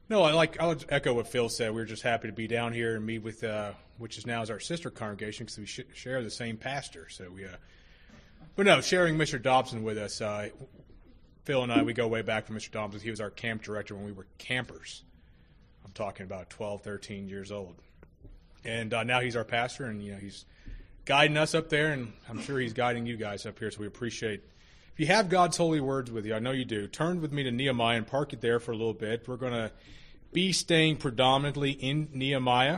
No, I would echo what Phil said. We're just happy to be down here and meet with, which is now is our sister congregation because we share the same pastor. So but no, sharing Mr. Dobson with us. Phil and I, we go way back from Mr. Dobson. He was our camp director when we were campers. I'm talking about 12, 13 years old. And now he's our pastor, and he's guiding us up there, and I'm sure he's guiding you guys up here, so we appreciate. If you have God's holy words with you, I know you do, turn with me to Nehemiah and park it there for a little bit. We're going to be staying predominantly in Nehemiah.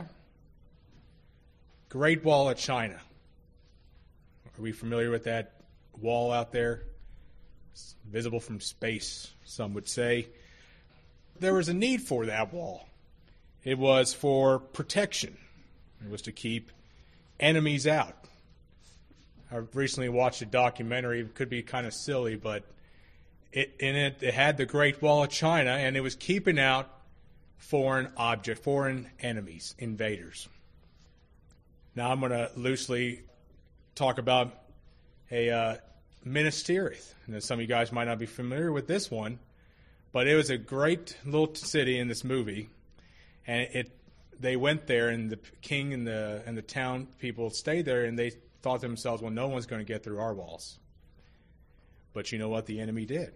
Great Wall of China. Are we familiar with that wall out there? It's visible from space, some would say. There was a need for that wall. It was for protection. It was to keep enemies out. I recently watched a documentary. It could be kind of silly, but it had the Great Wall of China, and it was keeping out foreign enemies, invaders. Now I'm going to loosely talk about Minas Tirith. And some of you guys might not be familiar with this one, but it was a great little city in this movie, and they went there, and the king and the town people stayed there, and they thought to themselves, well, no one's going to get through our walls. But you know what the enemy did?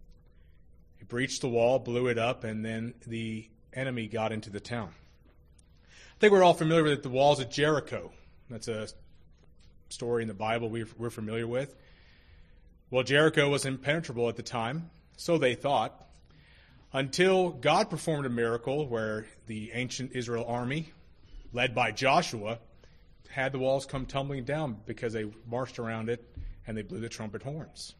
He breached the wall, blew it up, and then the enemy got into the town. I think we're all familiar with the walls of Jericho. That's a story in the Bible we're familiar with. Well, Jericho was impenetrable at the time, so they thought, until God performed a miracle where the ancient Israel army, led by Joshua, had the walls come tumbling down because they marched around it and they blew the trumpet horns.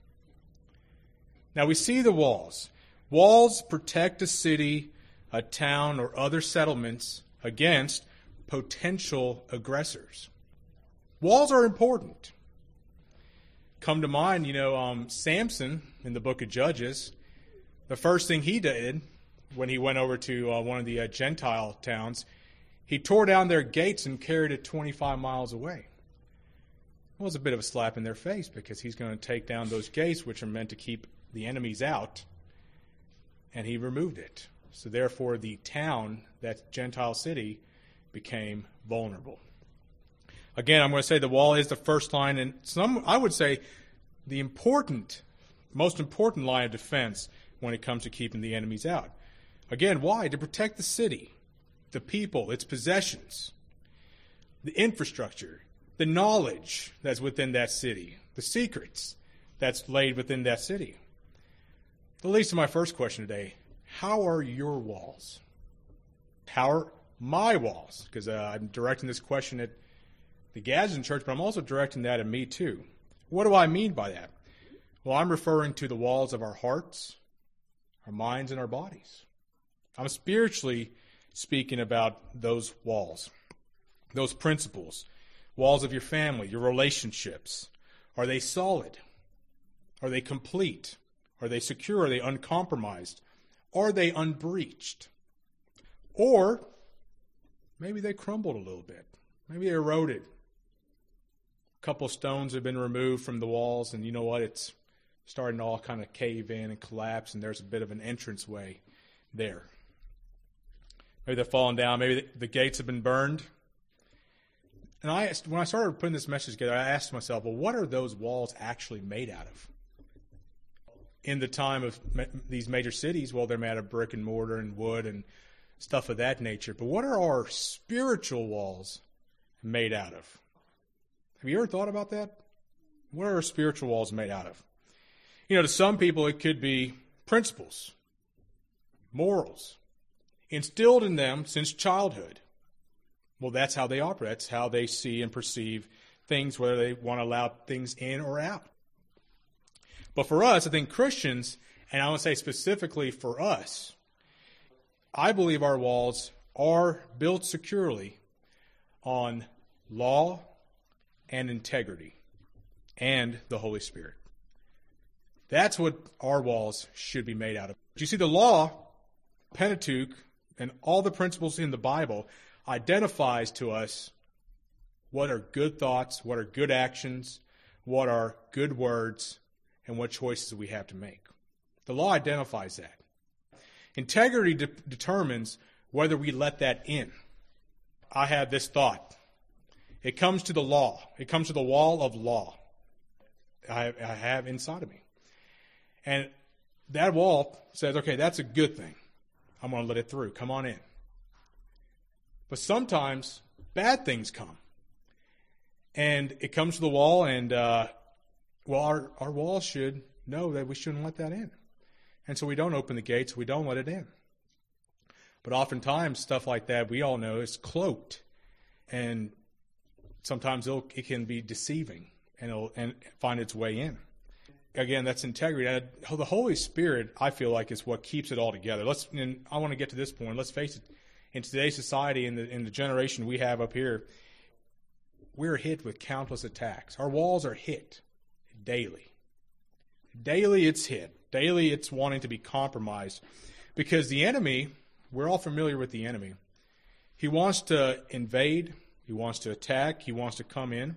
Now we see the walls. Walls protect a city, a town, or other settlements against potential aggressors. Walls are important. Come to mind, Samson in the book of Judges, the first thing he did when he went over to one of the Gentile towns, he tore down their gates and carried it 25 miles away. It was a bit of a slap in their face because he's going to take down those gates, which are meant to keep the enemies out, and he removed it. So therefore, the town, that Gentile city, became vulnerable. Again, I'm going to say the wall is the first line, and I would say the most important line of defense when it comes to keeping the enemies out. Again, why? To protect the city, the people, its possessions, the infrastructure, the knowledge that's within that city, the secrets that's laid within that city. That leads to my first question today. How are your walls? How are my walls? Because I'm directing this question at the Gadsden Church, but I'm also directing that at me too. What do I mean by that? Well, I'm referring to the walls of our hearts, our minds, and our bodies. I'm spiritually speaking about those walls, those principles, walls of your family, your relationships. Are they solid? Are they complete? Are they secure? Are they uncompromised? Are they unbreached? Or maybe they crumbled a little bit. Maybe they eroded. A couple of stones have been removed from the walls, and you know what? It's starting to all kind of cave in and collapse, and there's a bit of an entranceway there. Maybe they're falling down. Maybe the gates have been burned. And when I started putting this message together, I asked myself, well, what are those walls actually made out of? In the time of these major cities, well, they're made of brick and mortar and wood and stuff of that nature. But what are our spiritual walls made out of? Have you ever thought about that? What are our spiritual walls made out of? To some people it could be principles, morals, instilled in them since childhood. Well, that's how they operate. That's how they see and perceive things, whether they want to allow things in or out. But for us, I think Christians, and I want to say specifically for us, I believe our walls are built securely on law and integrity and the Holy Spirit. That's what our walls should be made out of. You see, the law, Pentateuch, and all the principles in the Bible identifies to us what are good thoughts, what are good actions, what are good words, and what choices we have to make. The law identifies that. Integrity determines whether we let that in. I have this thought. It comes to the law. It comes to the wall of law I have inside of me. And that wall says, okay, that's a good thing. I'm going to let it through. Come on in. But sometimes bad things come. And it comes to the wall, and, our wall should know that we shouldn't let that in. And so we don't open the gates. We don't let it in. But oftentimes, stuff like that, we all know, is cloaked. And sometimes it can be deceiving and find its way in. Again, that's integrity. The Holy Spirit, I feel like, is what keeps it all together. And I want to get to this point. Let's face it. In today's society, in the generation we have up here, we're hit with countless attacks. Our walls are hit daily. Daily it's hit. Daily it's wanting to be compromised. Because the enemy, we're all familiar with the enemy. He wants to invade. He wants to attack. He wants to come in.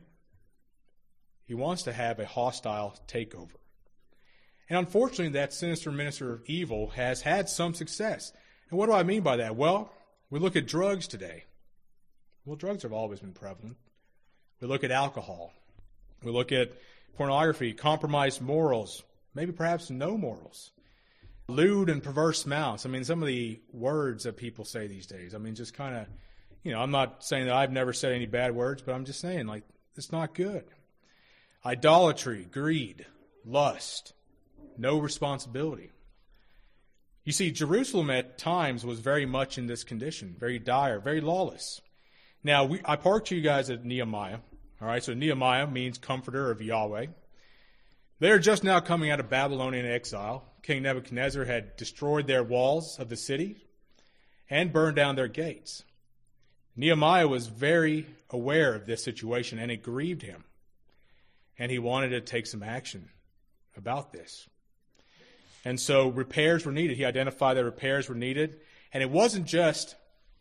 He wants to have a hostile takeover. And unfortunately, that sinister minister of evil has had some success. And what do I mean by that? Well, we look at drugs today. Well, drugs have always been prevalent. We look at alcohol. We look at pornography, compromised morals, maybe perhaps no morals. Lewd and perverse mouths. I mean, some of the words that people say these days. I mean, just kind of, I'm not saying that I've never said any bad words, but I'm just saying, like, it's not good. Idolatry, greed, lust, no responsibility. You see, Jerusalem at times was very much in this condition, very dire, very lawless. Now, I parked you guys at Nehemiah. All right, so Nehemiah means comforter of Yahweh. They're just now coming out of Babylonian exile. King Nebuchadnezzar had destroyed their walls of the city and burned down their gates. Nehemiah was very aware of this situation, and it grieved him. And he wanted to take some action about this. And so repairs were needed. He identified that repairs were needed. And it wasn't just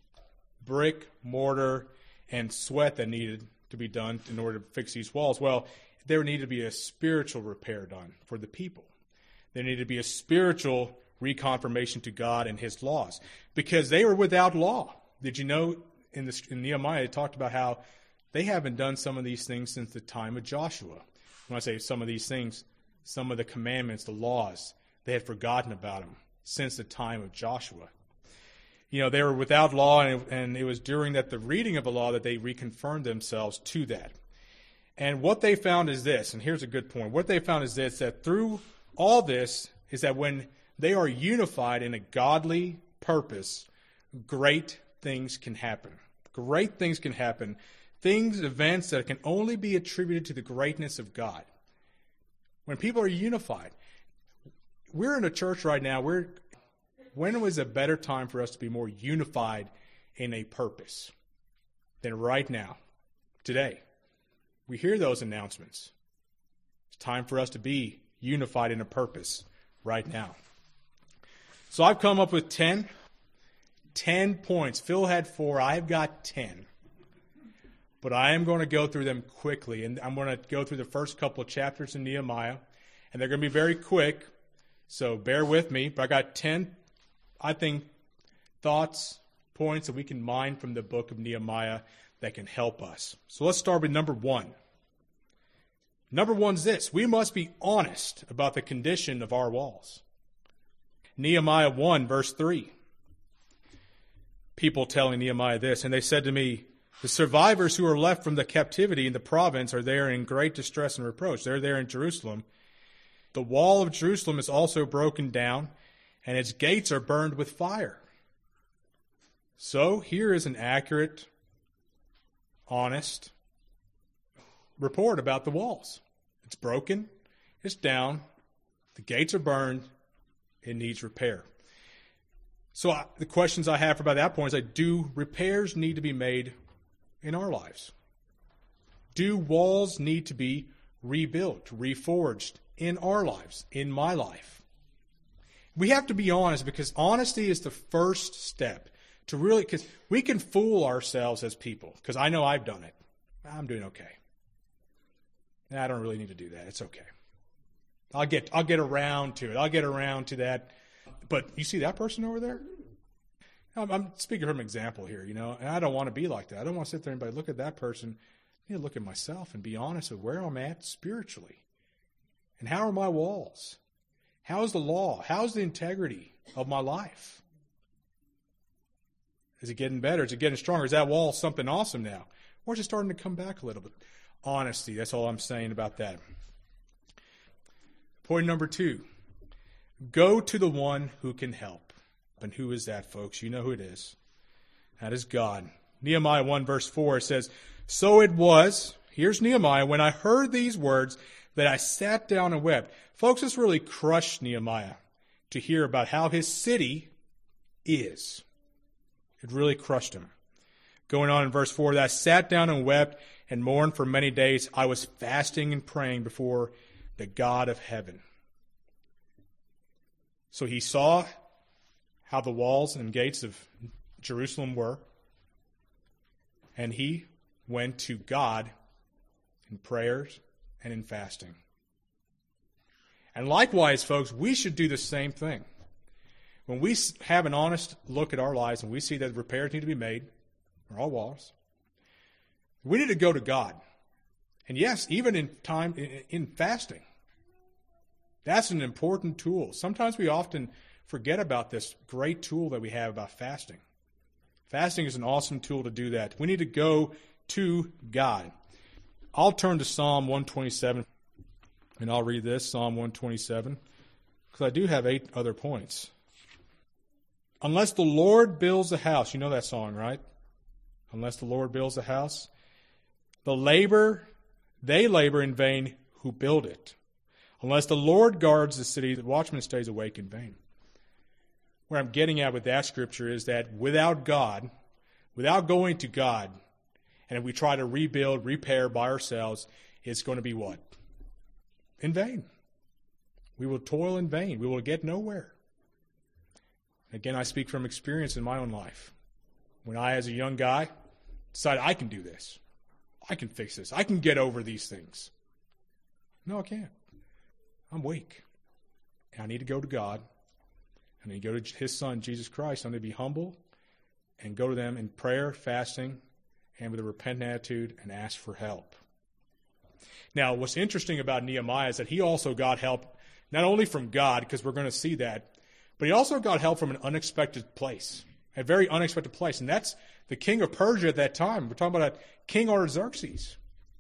brick, mortar, and sweat that needed to be done in order to fix these walls. Well, there needed to be a spiritual repair done for the people. There needed to be a spiritual reconfirmation to God and his laws, because they were without law. Did you know in Nehemiah it talked about how they haven't done some of these things since the time of Joshua. When I say some of these things, some of the commandments, the laws, they had forgotten about them since the time of Joshua. They were without law, and it was during the reading of the law that they reconfirmed themselves to that. And what they found is this, and here's a good point. What they found is this, that through all this is that when they are unified in a godly purpose, great things can happen. Great things can happen. Events that can only be attributed to the greatness of God. When people are unified. We're in a church right now. When was a better time for us to be more unified in a purpose than right now, today? We hear those announcements. It's time for us to be unified in a purpose right now. So I've come up with 10 points. Phil had 4. I've got 10. But I am going to go through them quickly. And I'm going to go through the first couple of chapters in Nehemiah. And they're going to be very quick. So bear with me. But I got 10, I think, thoughts, points that we can mine from the book of Nehemiah that can help us. So let's start with number 1. Number 1 is this. We must be honest about the condition of our walls. Nehemiah 1, verse 3. People telling Nehemiah this, and they said to me, the survivors who are left from the captivity in the province are there in great distress and reproach. They're there in Jerusalem. The wall of Jerusalem is also broken down, and its gates are burned with fire. So here is an accurate, honest report about the walls. It's broken. It's down. The gates are burned. It needs repair. So the questions I have about that point is, do repairs need to be made in our lives? Do walls need to be rebuilt, reforged in our lives, in my life? We have to be honest, because honesty is the first step to really, because we can fool ourselves as people, because I know I've done it. I'm doing okay. I don't really need to do that. It's okay. I'll get around to it. I'll get around to that but you see that person over there? I'm speaking from example here, and I don't want to be like that. I don't want to sit there and look at that person. I need to look at myself and be honest with where I'm at spiritually. And how are my walls? How is the law? How is the integrity of my life? Is it getting better? Is it getting stronger? Is that wall something awesome now? Or is it starting to come back a little bit? Honesty, that's all I'm saying about that. Point number 2, go to the one who can help. And who is that, folks? You know who it is. That is God. Nehemiah 1 verse 4 says, so it was, here's Nehemiah, when I heard these words that I sat down and wept. Folks, this really crushed Nehemiah to hear about how his city is. It really crushed him. Going on in verse 4, that I sat down and wept and mourned for many days. I was fasting and praying before the God of heaven. So he saw how the walls and gates of Jerusalem were, and he went to God in prayers and in fasting. And likewise, folks, we should do the same thing. When we have an honest look at our lives and we see that repairs need to be made on our walls, we need to go to God. And yes, even in fasting. That's an important tool. Sometimes we often forget about this great tool that we have about fasting. Fasting is an awesome tool to do that. We need to go to God. I'll turn to Psalm 127, and I'll read this, Psalm 127, because I do have 8 other points. Unless the Lord builds a house, you know that song, right? Unless the Lord builds a house, they labor in vain who build it. Unless the Lord guards the city, the watchman stays awake in vain. Where I'm getting at with that scripture is that without God, without going to God, and if we try to rebuild, repair by ourselves, it's going to be what? In vain. We will toil in vain. We will get nowhere. Again, I speak from experience in my own life. When I, as a young guy, decided I can do this. I can fix this. I can get over these things. No, I can't. I'm weak. And I need to go to God. I need to go to His Son, Jesus Christ. I need to be humble and go to them in prayer, fasting, and with a repentant attitude and ask for help. Now, what's interesting about Nehemiah is that he also got help not only from God, because we're going to see that, but he also got help from an unexpected place, a very unexpected place. And that's the king of Persia at that time. We're talking about King Artaxerxes.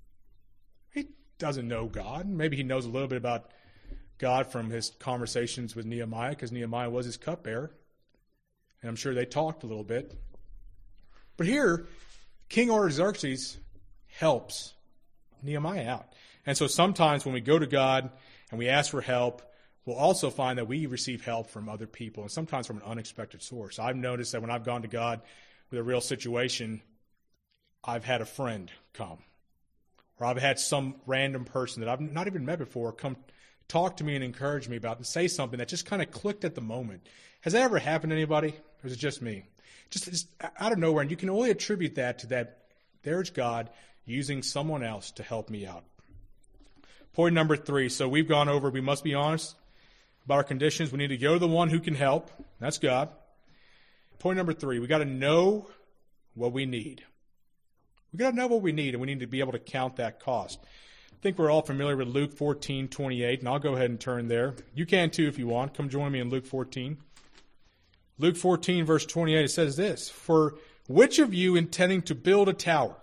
He doesn't know God. Maybe he knows a little bit about God from his conversations with Nehemiah, because Nehemiah was his cupbearer. And I'm sure they talked a little bit. But here, King Artaxerxes helps Nehemiah out. And so sometimes when we go to God and we ask for help, we'll also find that we receive help from other people, and sometimes from an unexpected source. I've noticed that when I've gone to God with a real situation, I've had a friend come. Or I've had some random person that I've not even met before come talk to me and encourage me about and say something that just kind of clicked at the moment. Has that ever happened to anybody? Or is it just me? Just out of nowhere. And you can only attribute that to that there's God using someone else to help me out. Point number 3. So we've gone over, we must be honest about our conditions. We need to go to the one who can help. That's God. Point number 3, we got to know what we need. We got to know what we need, and we need to be able to count that cost. I think we're all familiar with Luke 14:28, and I'll go ahead and turn there. You can too if you want. Come join me in Luke 14. Luke 14, verse 28, it says this: For which of you intending to build a tower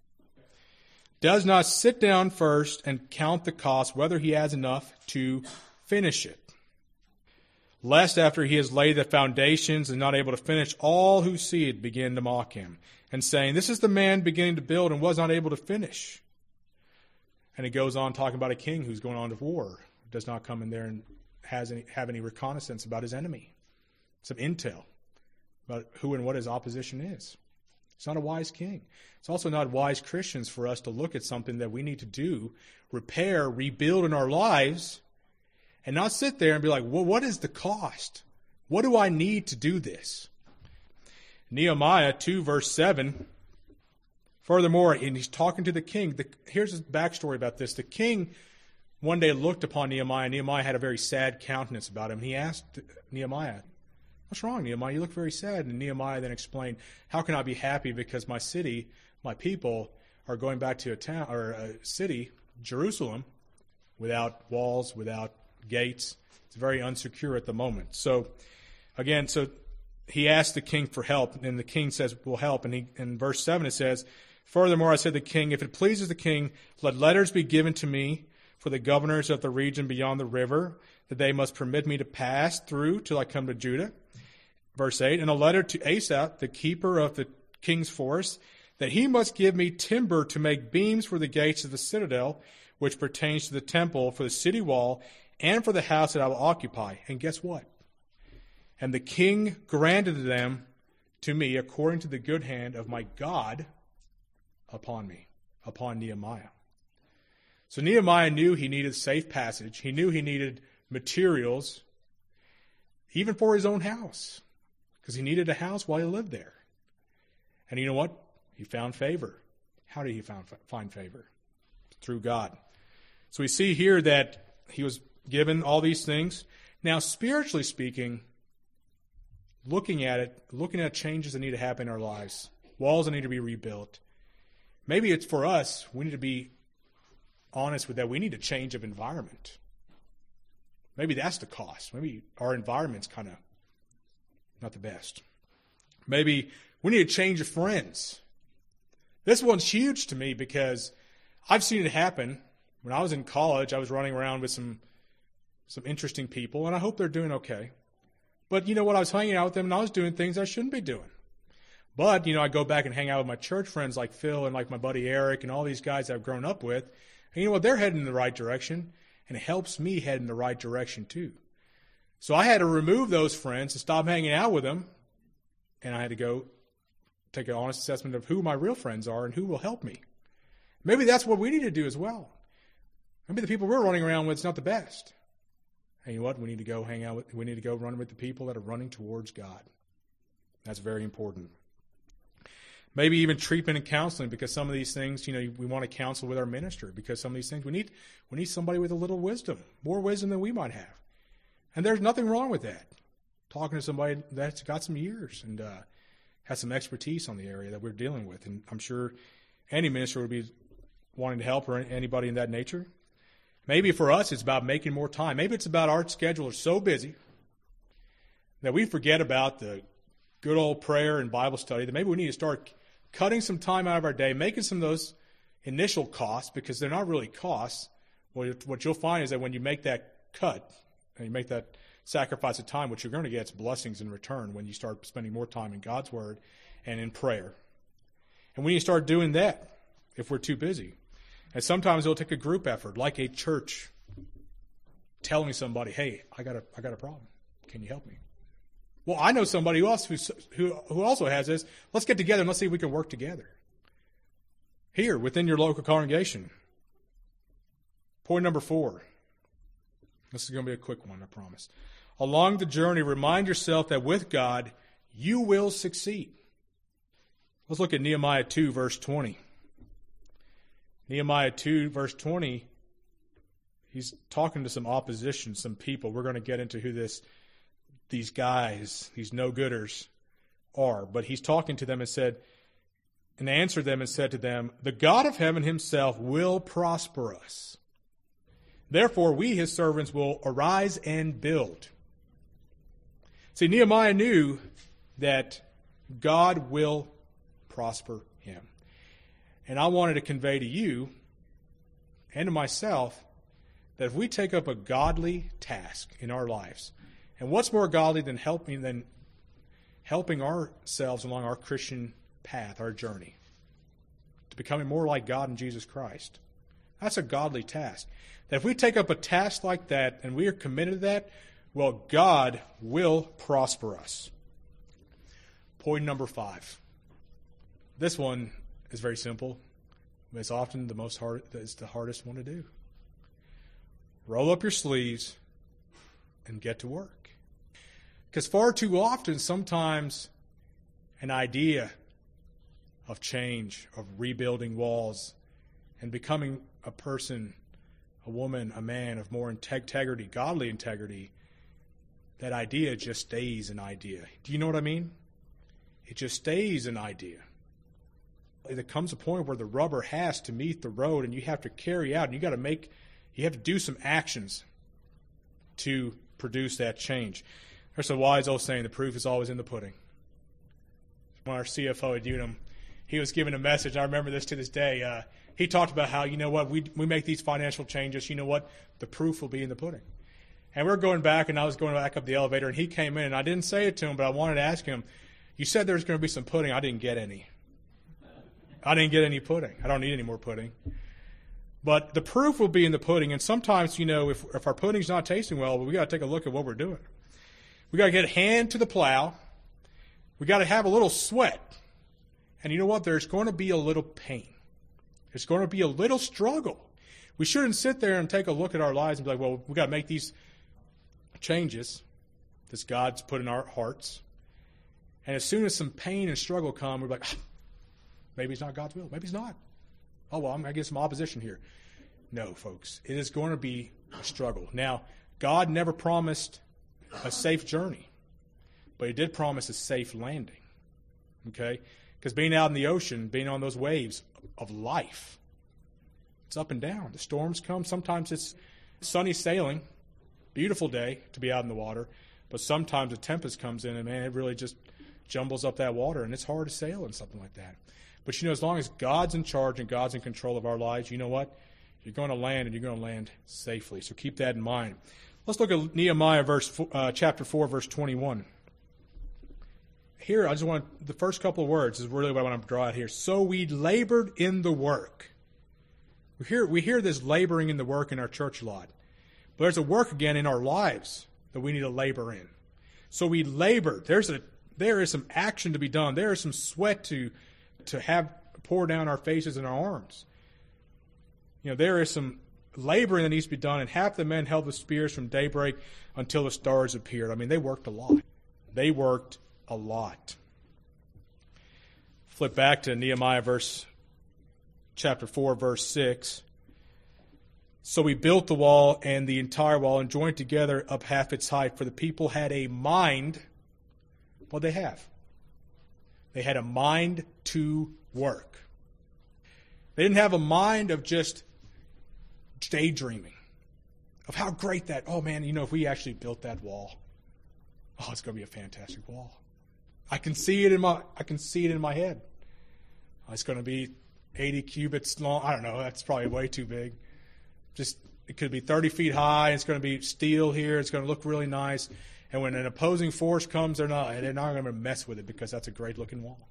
does not sit down first and count the cost, whether he has enough to finish it? Lest after he has laid the foundations and not able to finish, all who see it begin to mock him, and saying, This is the man beginning to build and was not able to finish. And it goes on talking about a king who's going on to war, does not come in there and have any reconnaissance about his enemy, some intel about who and what his opposition is. It's not a wise king. It's also not wise Christians for us to look at something that we need to do, repair, rebuild in our lives, and not sit there and be like, well, what is the cost? What do I need to do this? Nehemiah 2, verse 7. Furthermore, and he's talking to the king. Here's his backstory about this. The king one day looked upon Nehemiah. Nehemiah had a very sad countenance about him. He asked Nehemiah, "What's wrong, Nehemiah? You look very sad." And Nehemiah then explained, "How can I be happy because my city, my people, are going back to a town or a city, Jerusalem, without walls, without gates. It's very unsecure at the moment." So, again, he asked the king for help, and the king says, "We'll help." And in verse 7 it says, "Furthermore, I said to the king, if it pleases the king, let letters be given to me for the governors of the region beyond the river, that they must permit me to pass through till I come to Judah." Verse 8, "And a letter to Asaph, the keeper of the king's forest, that he must give me timber to make beams for the gates of the citadel, which pertains to the temple, for the city wall, and for the house that I will occupy." And guess what? "And the king granted them to me according to the good hand of my God upon me," upon Nehemiah. So Nehemiah knew he needed safe passage. He knew he needed materials, even for his own house, because he needed a house while he lived there. And you know what? He found favor. How did he find favor? Through God. So we see here that he was given all these things. Now, spiritually speaking, looking at changes that need to happen in our lives, walls that need to be rebuilt, maybe it's for us, we need to be honest with that. We need a change of environment. Maybe that's the cost. Maybe our environment's kind of not the best. Maybe we need a change of friends. This one's huge to me because I've seen it happen. When I was in college, I was running around with some interesting people, and I hope they're doing okay. But you know what? I was hanging out with them, and I was doing things I shouldn't be doing. But, I go back and hang out with my church friends like Phil and like my buddy Eric and all these guys I've grown up with. And you know what? They're heading in the right direction, and it helps me head in the right direction too. So I had to remove those friends and stop hanging out with them, and I had to go take an honest assessment of who my real friends are and who will help me. Maybe that's what we need to do as well. Maybe the people we're running around with is not the best. And you know what? We need to go run with the people that are running towards God. That's very important. Maybe even treatment and counseling, because some of these things, we want to counsel with our minister, because some of these things we need somebody with a little wisdom, more wisdom than we might have. And there's nothing wrong with that. Talking to somebody that's got some years and has some expertise on the area that we're dealing with. And I'm sure any minister would be wanting to help, or anybody in that nature. Maybe for us it's about making more time. Maybe it's about our schedule is so busy that we forget about the good old prayer and Bible study, that maybe we need to start cutting some time out of our day, making some of those initial costs, because they're not really costs. What you'll find is that when you make that cut and you make that sacrifice of time, what you're going to get is blessings in return when you start spending more time in God's Word and in prayer. And we need to start doing that if we're too busy. And sometimes it'll take a group effort, like a church telling somebody, "Hey, I got a problem. Can you help me?" Well, I know somebody else who also has this. Let's get together and let's see if we can work together. Here, within your local congregation. Point number 4. This is going to be a quick one, I promise. Along the journey, remind yourself that with God, you will succeed. Let's look at Nehemiah 2, verse 20. Nehemiah 2, verse 20, he's talking to some opposition, some people. We're going to get into who these guys, these no-gooders are. But he's talking to them and answered them and said to them, "The God of heaven himself will prosper us. Therefore, we, his servants, will arise and build." See, Nehemiah knew that God will prosper him. And I wanted to convey to you and to myself that if we take up a godly task in our lives, and what's more godly than helping ourselves along our Christian path, our journey, to becoming more like God and Jesus Christ? That's a godly task. That if we take up a task like that and we are committed to that, well, God will prosper us. Point number 5. This one is very simple, but it's often it's the hardest one to do. Roll up your sleeves and get to work. Because far too often, sometimes an idea of change, of rebuilding walls, and becoming a person a woman, a man of more integrity, godly integrity, that idea just stays an idea. Do you know what I mean? It just stays an idea. There comes a point where the rubber has to meet the road, and you have to carry out, and you have to do some actions to produce that change. There's a wise old saying, the proof is always in the pudding. When our CFO at Unum, he was giving a message, I remember this to this day, he talked about how, you know what, we make these financial changes, you know what, the proof will be in the pudding. And we're going back, and I was going back up the elevator, and he came in, and I didn't say it to him, but I wanted to ask him, you said there's going to be some pudding. I didn't get any. I didn't get any pudding. I don't need any more pudding. But the proof will be in the pudding, and sometimes, you know, if our pudding's not tasting well, we got to take a look at what we're doing. We got to get a hand to the plow. We got to have a little sweat. And you know what? There's going to be a little pain. There's going to be a little struggle. We shouldn't sit there and take a look at our lives and be like, well, we got to make these changes that God's put in our hearts. And as soon as some pain and struggle come, we're like, maybe it's not God's will. Maybe it's not. Oh, well, I'm going to get some opposition here. No, folks. It is going to be a struggle. Now, God never promised a safe journey, but he did promise a safe landing. Okay? Because being out in the ocean, being on those waves of life, it's up and down. The storms come. Sometimes it's sunny sailing, beautiful day to be out in the water, but sometimes a tempest comes in and, man, it really just jumbles up that water, and it's hard to sail in something like that. But, you know, as long as God's in charge and God's in control of our lives, you know what? You're going to land, and you're going to land safely. So keep that in mind. Let's look at Nehemiah chapter 4, verse 21. Here, I just want the first couple of words is really what I want to draw out here. So we labored in the work. We hear this laboring in the work in our church a lot. But there's a work again in our lives that we need to labor in. So we labored. There is some action to be done. There is some sweat to have pour down our faces and our arms. You know, there is some laboring that needs to be done, and half the men held the spears from daybreak until the stars appeared. I mean, they worked a lot. They worked a lot. Flip back to Nehemiah chapter 4, verse 6. So we built the wall and the entire wall and joined together up half its height, for the people had a mind. What they have? They had a mind to work. They didn't have a mind of just daydreaming of how great that, oh man, you know, if we actually built that wall, oh, it's going to be a fantastic wall. I can see it in my head. It's going to be 80 cubits long. I don't know. That's probably way too big. Just, it could be 30 feet high. It's going to be steel here. It's going to look really nice. And when an opposing force comes, they're not going to mess with it because that's a great looking wall.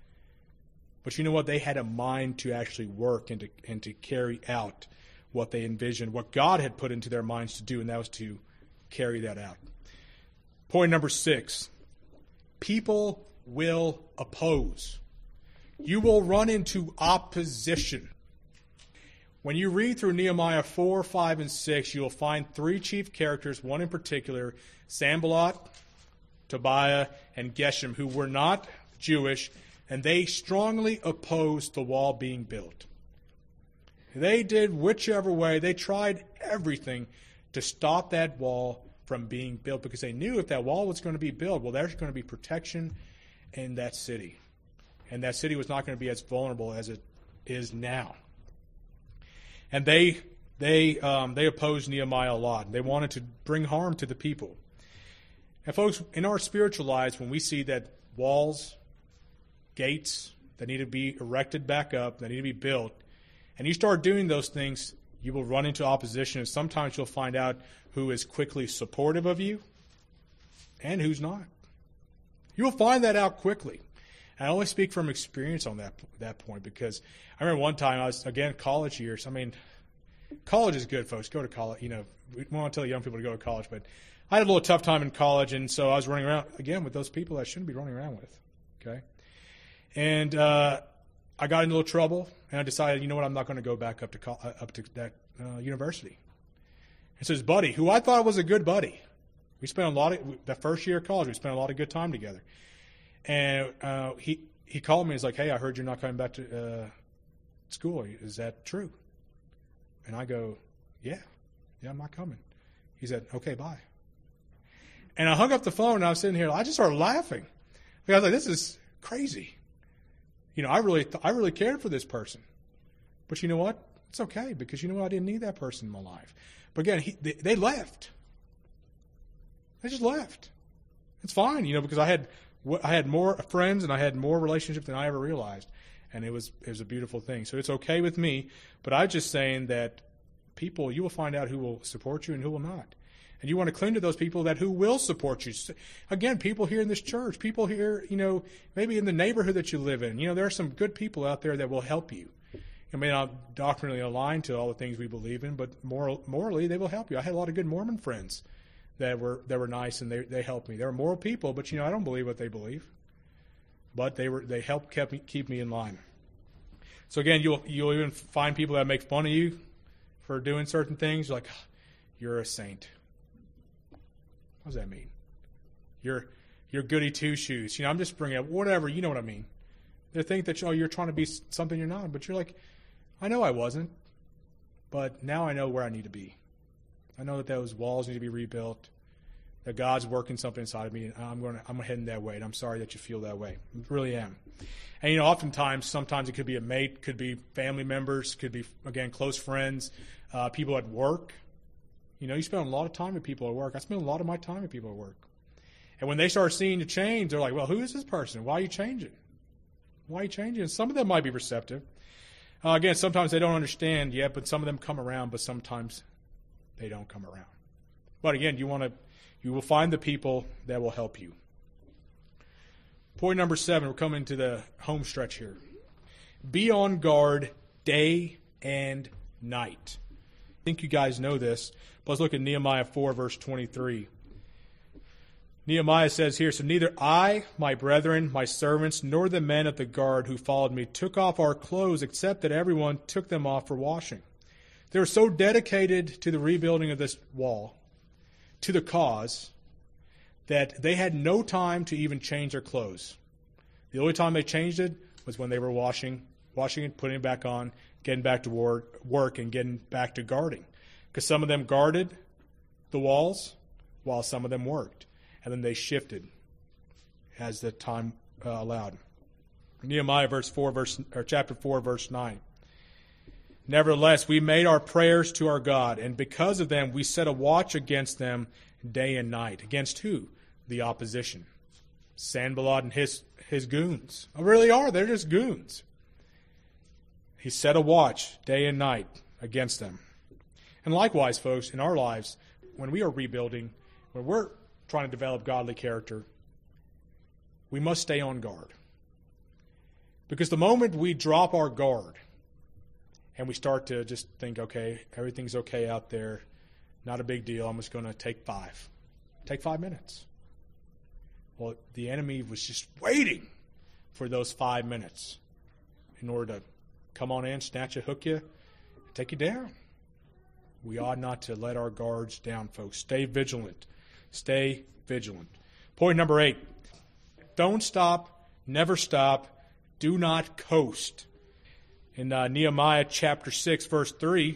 But you know what? They had a mind to actually work and to carry out what they envisioned, what God had put into their minds to do, and that was to carry that out. Point number 6. People will oppose. You will run into opposition. When you read through Nehemiah 4, 5, and 6, you will find 3 chief characters, one in particular, Sanballat, Tobiah, and Geshem, who were not Jewish, and they strongly opposed the wall being built. They did whichever way. They tried everything to stop that wall from being built because they knew if that wall was going to be built, well, there's going to be protection in that city. And that city was not going to be as vulnerable as it is now. And they opposed Nehemiah a lot. They wanted to bring harm to the people. And folks, in our spiritual lives, when we see that walls, gates that need to be erected back up, that need to be built, and you start doing those things, you will run into opposition, and sometimes you'll find out who is quickly supportive of you and who's not. You will find that out quickly. And I only speak from experience on that point because I remember one time I was, again, college years. I mean, college is good, folks. Go to college. You know, we want to tell young people to go to college, but I had a little tough time in college, and so I was running around, again, with those people I shouldn't be running around with, okay? And I got in a little trouble, and I decided, you know what, I'm not going to go back up to that university. And so his buddy, who I thought was a good buddy, we spent that first year of college, we spent a lot of good time together. And he called me. He's like, hey, I heard you're not coming back to school. Is that true? And I go, yeah, I'm not coming. He said, okay, bye. And I hung up the phone, and I was sitting here. I just started laughing. Because I was like, this is crazy. I really cared for this person. But you know what? It's okay, because you know what? I didn't need that person in my life. But again, they left. They just left. It's fine, because I had more friends and I had more relationships than I ever realized. And it was a beautiful thing. So it's okay with me. But I'm just saying that people, you will find out who will support you and who will not. And you want to cling to those people who will support you. Again, people here in this church, people here, maybe in the neighborhood that you live in. There are some good people out there that will help you. It may not doctrinally align to all the things we believe in, but morally they will help you. I had a lot of good Mormon friends that were nice, and they helped me. They were moral people, but I don't believe what they believe. But they helped keep me in line. So again, you'll even find people that make fun of you for doing certain things. You're like, oh, you're a saint. What does that mean? You're goody two shoes. I'm just bringing up whatever. You know what I mean? They think that you're trying to be something you're not, but you're like, I know I wasn't, but now I know where I need to be. I know that those walls need to be rebuilt, that God's working something inside of me, and I'm heading that way, and I'm sorry that you feel that way. I really am. And, oftentimes, sometimes it could be a mate, could be family members, could be, again, close friends, people at work. You spend a lot of time with people at work. I spend a lot of my time with people at work. And when they start seeing you change, they're like, well, who is this person? Why are you changing? Why are you changing? And some of them might be receptive. Again, sometimes they don't understand yet, but some of them come around, but sometimes they don't come around. But again, you will find the people that will help you. Point number 7, we're coming to the home stretch here. Be on guard day and night. I think you guys know this, but let's look at Nehemiah 4, verse 23. Nehemiah says here, so neither I, my brethren, my servants, nor the men of the guard who followed me took off our clothes, except that everyone took them off for washing. They were so dedicated to the rebuilding of this wall, to the cause, that they had no time to even change their clothes. The only time they changed it was when they were washing it, putting it back on, getting back to work, and getting back to guarding. Because some of them guarded the walls while some of them worked. And then they shifted as the time allowed. Nehemiah chapter 4, verse 9. Nevertheless, we made our prayers to our God, and because of them we set a watch against them day and night. Against who? The opposition. Sanballat and his goons. They really are. They're just goons. He set a watch day and night against them. And likewise, folks, in our lives, when we are rebuilding, when we're trying to develop godly character, we must stay on guard. Because the moment we drop our guard and we start to just think, okay, everything's okay out there, not a big deal, I'm just going to take 5 minutes. Well, the enemy was just waiting for those 5 minutes in order to come on in, snatch you, hook you, take you down. We ought not to let our guards down, folks. Stay vigilant. Stay vigilant. Point number 8. Don't stop. Never stop. Do not coast. In Nehemiah chapter 6, verse 3,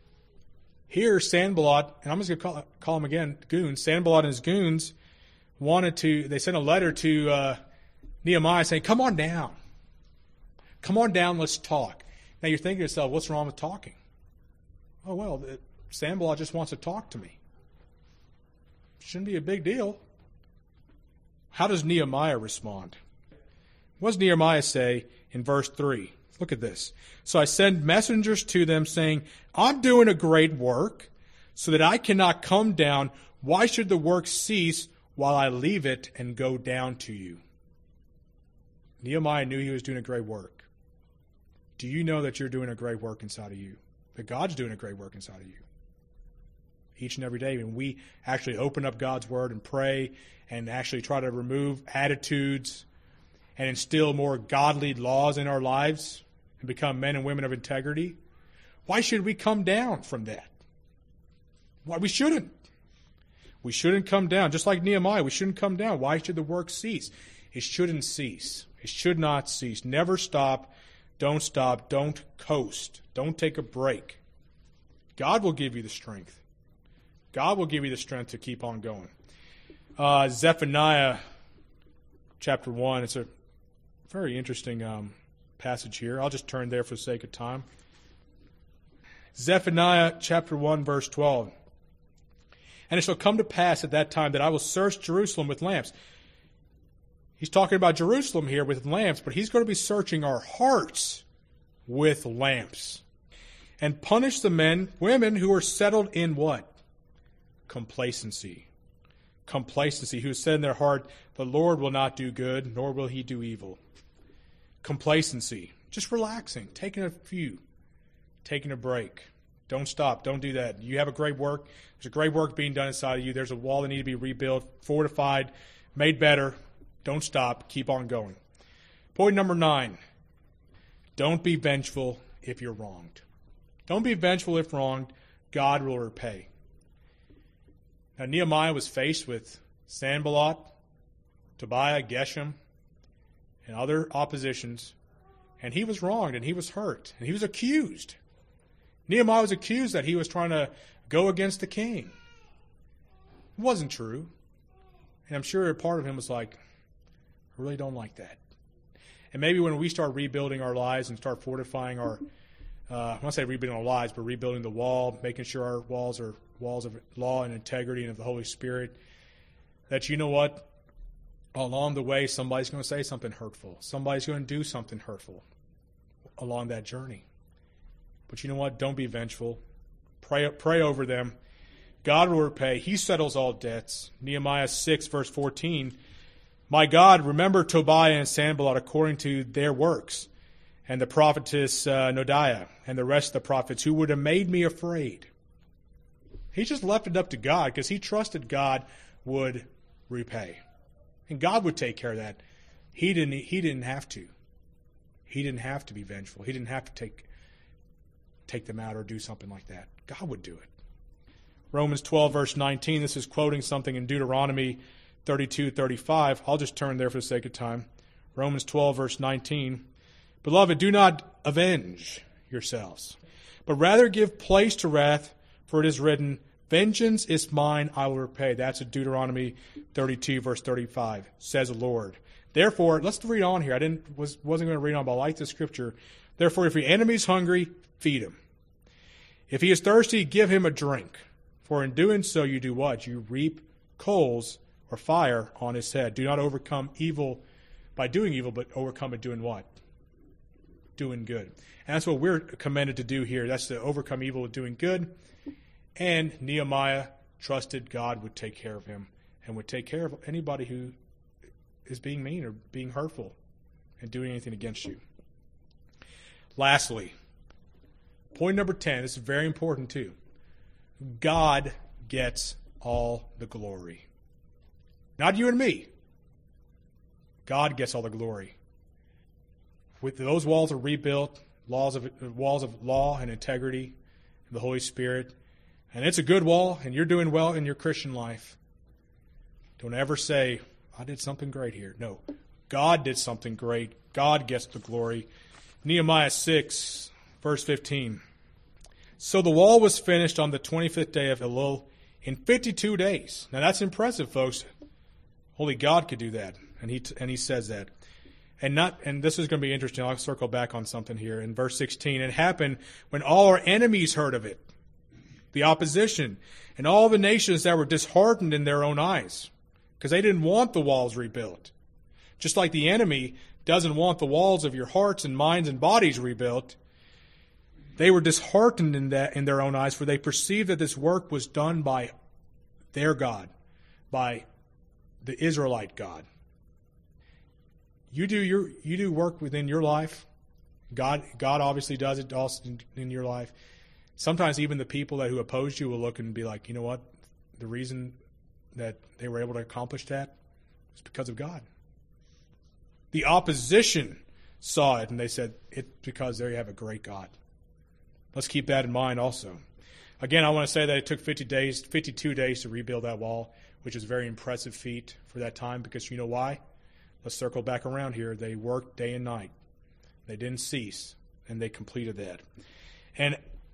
here Sanballat, and I'm just going to call him again, goons, Sanballat and his goons they sent a letter to Nehemiah saying, come on down. Come on down, let's talk. Now you're thinking to yourself, what's wrong with talking? Oh, well, Sanballat just wants to talk to me. Shouldn't be a big deal. How does Nehemiah respond? What does Nehemiah say in verse 3? Look at this. So I send messengers to them saying, I'm doing a great work so that I cannot come down. Why should the work cease while I leave it and go down to you? Nehemiah knew he was doing a great work. Do you know that you're doing a great work inside of you? That God's doing a great work inside of you? Each and every day when we actually open up God's Word and pray and actually try to remove attitudes and instill more godly laws in our lives and become men and women of integrity, why should we come down from that? Why we shouldn't. We shouldn't come down. Just like Nehemiah, we shouldn't come down. Why should the work cease? It shouldn't cease. It should not cease. Never stop. Don't coast. Don't take a break. God will give you the strength. God will give you the strength to keep on going. Zephaniah chapter 1. It's a very interesting passage here. I'll just turn there for the sake of time. Zephaniah chapter 1, verse 12. And it shall come to pass at that time that I will search Jerusalem with lamps. He's talking about Jerusalem here with lamps, but he's going to be searching our hearts with lamps. And punish the women who are settled in what? Complacency. Complacency, who said in their heart, the Lord will not do good, nor will he do evil. Complacency. Just relaxing, taking a break. Don't stop. Don't do that. You have a great work. There's a great work being done inside of you. There's a wall that needs to be rebuilt, fortified, made better. Don't stop. Keep on going. Point number 9. Don't be vengeful if you're wronged. Don't be vengeful if wronged. God will repay. Now, Nehemiah was faced with Sanballat, Tobiah, Geshem, and other oppositions, and he was wronged, and he was hurt, and he was accused. Nehemiah was accused that he was trying to go against the king. It wasn't true. And I'm sure a part of him was like, I really don't like that. And maybe when we start rebuilding our lives and start fortifying our, I won't say rebuilding our lives, but rebuilding the wall, making sure our walls are walls of law and integrity and of the Holy Spirit, that you know what? Along the way, somebody's going to say something hurtful. Somebody's going to do something hurtful along that journey. But you know what? Don't be vengeful. Pray over them. God will repay. He settles all debts. Nehemiah 6, verse 14. My God, remember Tobiah and Sanballat according to their works, and the prophetess Noadiah, and the rest of the prophets who would have made me afraid. He just left it up to God because he trusted God would repay. And God would take care of that. He didn't have to. He didn't have to be vengeful. He didn't have to take them out or do something like that. God would do it. Romans 12, verse 19. This is quoting something in Deuteronomy 32:35. I'll just turn there for the sake of time. Romans 12, verse 19. Beloved, do not avenge yourselves, but rather give place to wrath, for it is written, vengeance is mine, I will repay. That's in Deuteronomy 32, verse 35, says the Lord. Therefore, let's read on here. Wasn't going to read on, but I like the scripture. Therefore, if your enemy is hungry, feed him. If he is thirsty, give him a drink. For in doing so, you do what? You reap coals or fire on his head. Do not overcome evil by doing evil, but overcome it doing what? Doing good. And that's what we're commanded to do here. That's to overcome evil with doing good. And Nehemiah trusted God would take care of him and would take care of anybody who is being mean or being hurtful and doing anything against you. Lastly, point number 10, this is very important too. God gets all the glory. Not you and me. God gets all the glory. With those walls are rebuilt, walls of law and integrity, and the Holy Spirit, and it's a good wall, and you're doing well in your Christian life. Don't ever say, I did something great here. No, God did something great. God gets the glory. Nehemiah 6, verse 15. So the wall was finished on the 25th day of Elul in 52 days. Now that's impressive, folks. Only God could do that, and he says that. And this is going to be interesting. I'll circle back on something here. In verse 16, it happened when all our enemies heard of it, the opposition, and all the nations that were disheartened in their own eyes, because they didn't want the walls rebuilt. Just like the enemy doesn't want the walls of your hearts and minds and bodies rebuilt, they were disheartened in their own eyes, for they perceived that this work was done by their God, by the Israelite God. You do work within your life. God obviously does it also in your life. Sometimes even the people who oppose you will look and be like, you know what? The reason that they were able to accomplish that is because of God. The opposition saw it and they said, it's because there you have a great God. Let's keep that in mind also. Again, I want to say that it took 52 days to rebuild that wall, which is a very impressive feat for that time, because you know why? Let's circle back around here. They worked day and night. They didn't cease, and they completed that. And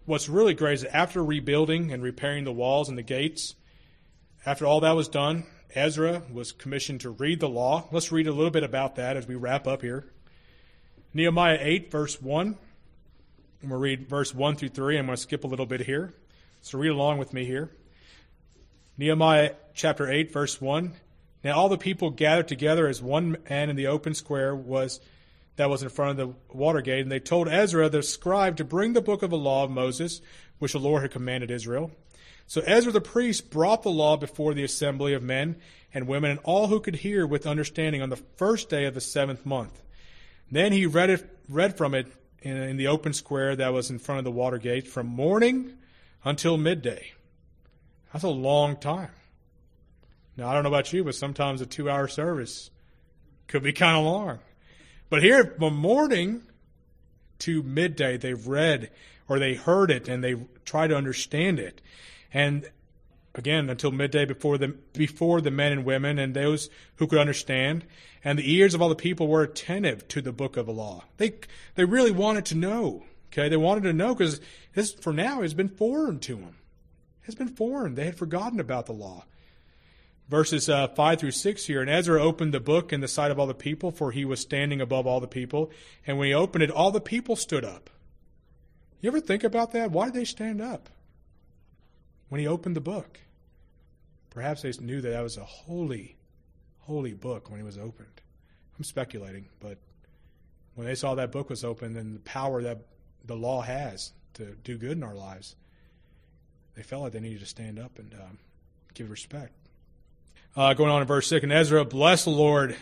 what's really great is that after rebuilding and repairing the walls and the gates, after all that was done, Ezra was commissioned to read the law. Let's read a little bit about that as we wrap up here. Nehemiah 8, verse 1. And we'll read verse 1 through 3. I'm going to skip a little bit here. So read along with me here. Nehemiah chapter 8, verse 1. Now all the people gathered together as one man in the open square that was in front of the water gate, and they told Ezra the scribe to bring the book of the law of Moses, which the Lord had commanded Israel. So Ezra the priest brought the law before the assembly of men and women and all who could hear with understanding on the first day of the 7th month. Then he read from it in the open square that was in front of the water gate from morning until midday. That's a long time. Now, I don't know about you, but sometimes a 2-hour service could be kind of long. But here, from morning to midday, they read or they heard it and they tried to understand it. And again, until midday before the men and women and those who could understand. And the ears of all the people were attentive to the book of the law. They really wanted to know. Okay, they wanted to know because this, for now, has been foreign to them. It's been foreign. They had forgotten about the law. Verses 5 through 6 here. And Ezra opened the book in the sight of all the people, for he was standing above all the people. And when he opened it, all the people stood up. You ever think about that? Why did they stand up when he opened the book? Perhaps they knew that was a holy, holy book when it was opened. I'm speculating, but when they saw that book was opened and the power that the law has to do good in our lives, they felt like they needed to stand up and give respect. Going on in verse 6, and Ezra blessed the Lord,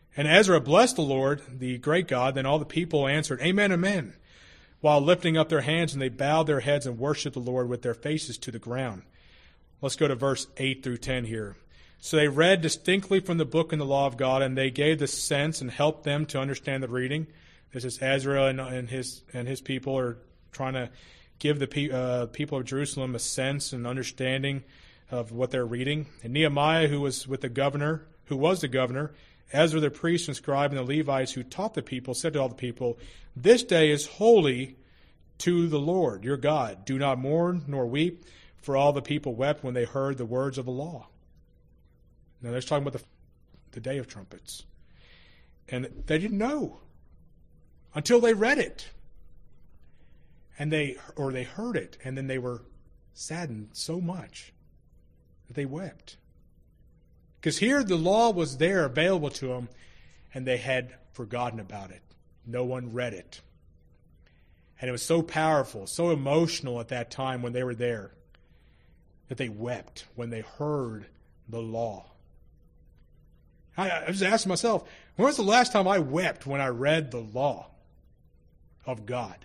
the great God. Then all the people answered, Amen, amen, while lifting up their hands, and they bowed their heads and worshipped the Lord with their faces to the ground. Let's go to verse 8 through 10 here. So they read distinctly from the book and the law of God, and they gave the sense and helped them to understand the reading. This is Ezra and his people are trying to give the people of Jerusalem a sense and understanding of what they're reading. And Nehemiah, who was the governor, Ezra the priest and scribe, and the Levites who taught the people, said to all the people, This day is holy to the Lord your God. Do not mourn nor weep, for all the people wept when they heard the words of the law. Now they're talking about the day of trumpets. And they didn't know until they read it. And they heard it, and then they were saddened so much that they wept. Because here the law was there available to them, and they had forgotten about it. No one read it. And it was so powerful, so emotional at that time when they were there, that they wept when they heard the law. I was asking myself, when was the last time I wept when I read the law of God?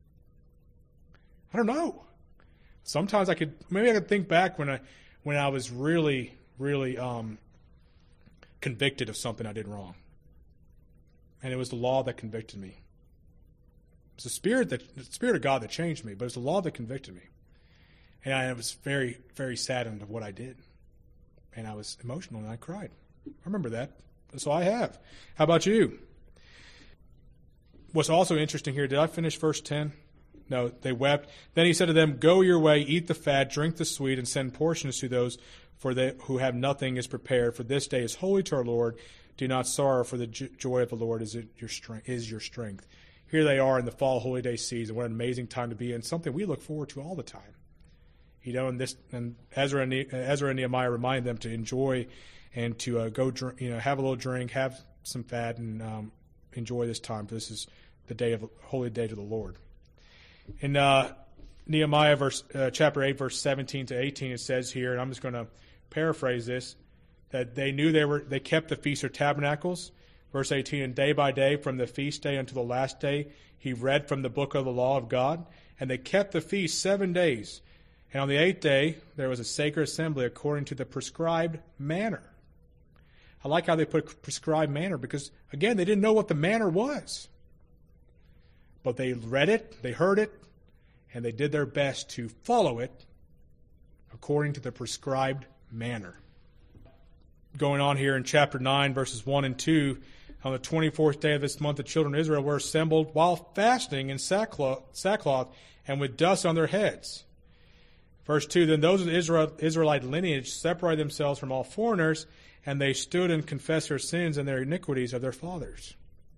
I don't know. Sometimes I could think back when I was really, really convicted of something I did wrong. And it was the law that convicted me. It's the Spirit of God that changed me, but it's the law that convicted me. And I was very, very saddened of what I did. And I was emotional and I cried. I remember that. So I have. How about you? What's also interesting here, did I finish verse 10? No, they wept. Then he said to them, Go your way, eat the fat, drink the sweet, and send portions to those who have nothing is prepared. For this day is holy to our Lord. Do not sorrow, for the joy of the Lord is your strength. Here they are in the fall holy day season. What an amazing time to be in. Something we look forward to all the time. And Ezra and Nehemiah remind them to enjoy and to go drink, have a little drink, have some fat, and enjoy this time. This is the holy day to the Lord. In Nehemiah chapter 8, verse 17 to 18, it says here, and I'm just going to paraphrase this, that they knew they kept the Feast of Tabernacles. Verse 18, and day by day, from the feast day until the last day, he read from the book of the law of God, and they kept the feast 7 days. And on the 8th day, there was a sacred assembly according to the prescribed manner. I like how they put prescribed manner because, again, they didn't know what the manner was. But they read it, they heard it, and they did their best to follow it according to the prescribed manner. Going on here in chapter 9, verses 1 and 2, On the 24th day of this month, the children of Israel were assembled while fasting in sackcloth and with dust on their heads. Verse 2, then those of the Israelite lineage separated themselves from all foreigners, and they stood and confessed their sins and their iniquities of their fathers.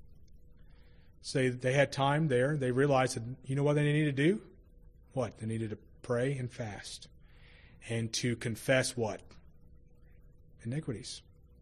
So they had time there. They realized that, you know what they needed to do? What? They needed to pray and fast. And to confess what? Iniquities.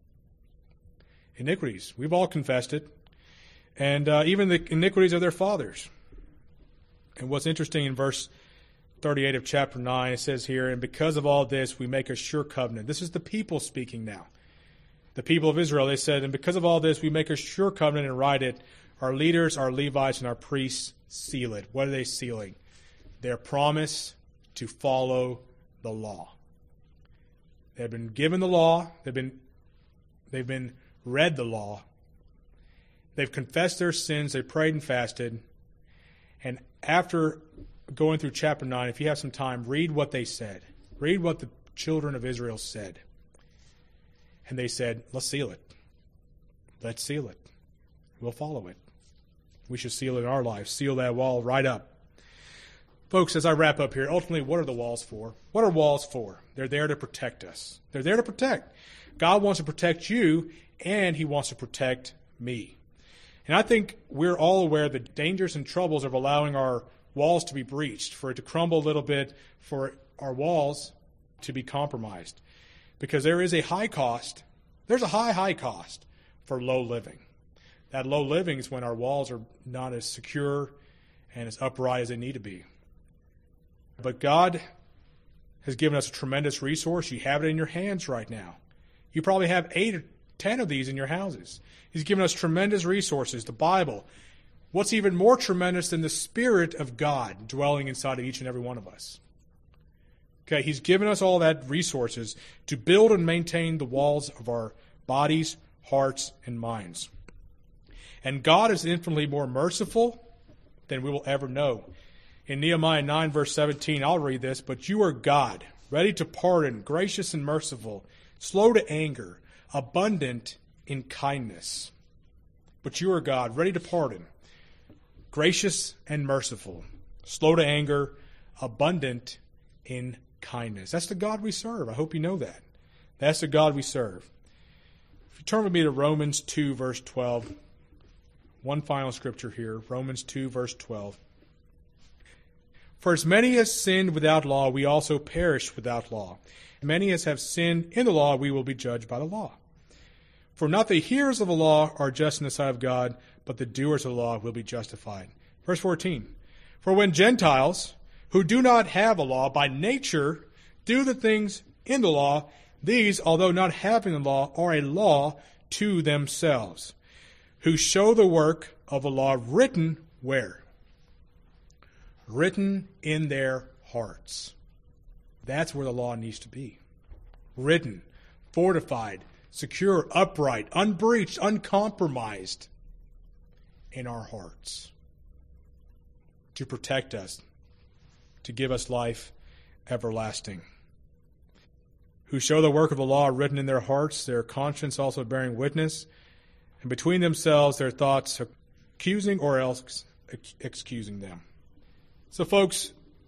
Iniquities. We've all confessed it. And even the iniquities of their fathers. And what's interesting in verse 38 of chapter 9, it says here, and because of all this, we make a sure covenant. This is the people speaking now. The people of Israel, they said, and because of all this, we make a sure covenant and write it. Our leaders, our Levites, and our priests seal it. What are they sealing? Their promise to follow the law. They've been given the law. They've been read the law. They've confessed their sins. They prayed and fasted. And after going through chapter 9, if you have some time, read what they said. Read what the children of Israel said. And they said, let's seal it. Let's seal it. We'll follow it. We should seal it in our lives. Seal that wall right up. Folks, as I wrap up here, ultimately, what are the walls for? What are walls for? They're there to protect us. They're there to protect. God wants to protect you, and He wants to protect me. And I think we're all aware of the dangers and troubles of allowing our walls to be breached, for it to crumble a little bit, for our walls to be compromised. Because there is a high cost. There's a high cost for low living. That low living is when our walls are not as secure and as upright as they need to be. But God has given us a tremendous resource. You have it in your hands right now. You probably have 8 or 10 of these in your houses. He's given us tremendous resources, the Bible. What's even more tremendous than the Spirit of God dwelling inside of each and every one of us? Okay, He's given us all that resources to build and maintain the walls of our bodies, hearts, and minds. And God is infinitely more merciful than we will ever know. In Nehemiah 9, verse 17, I'll read this, but you are God, ready to pardon, gracious and merciful, slow to anger, abundant in kindness. But you are God, ready to pardon, gracious and merciful, slow to anger, abundant in kindness. That's the God we serve. I hope you know that. That's the God we serve. If you turn with me to Romans 2, verse 12, one final scripture here, Romans 2, verse 12. For as many as sinned without law, we also perished without law. Many as have sinned in the law, we will be judged by the law. For not the hearers of the law are just in the sight of God, but the doers of the law will be justified. Verse 14. For when Gentiles, who do not have a law by nature, do the things in the law, these, although not having the law, are a law to themselves, who show the work of the law written where? Written in their hearts. That's where the law needs to be. Written, fortified, secure, upright, unbreached, uncompromised in our hearts. To protect us, to give us life everlasting. Who show the work of the law written in their hearts, their conscience also bearing witness, and between themselves their thoughts accusing or else excusing them. So folks,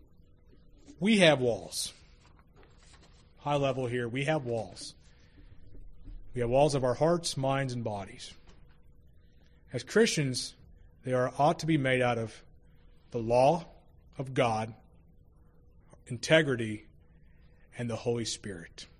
we have walls. High level here, we have walls. We have walls of our hearts, minds, and bodies. As Christians, they ought to be made out of the law of God, integrity, and the Holy Spirit.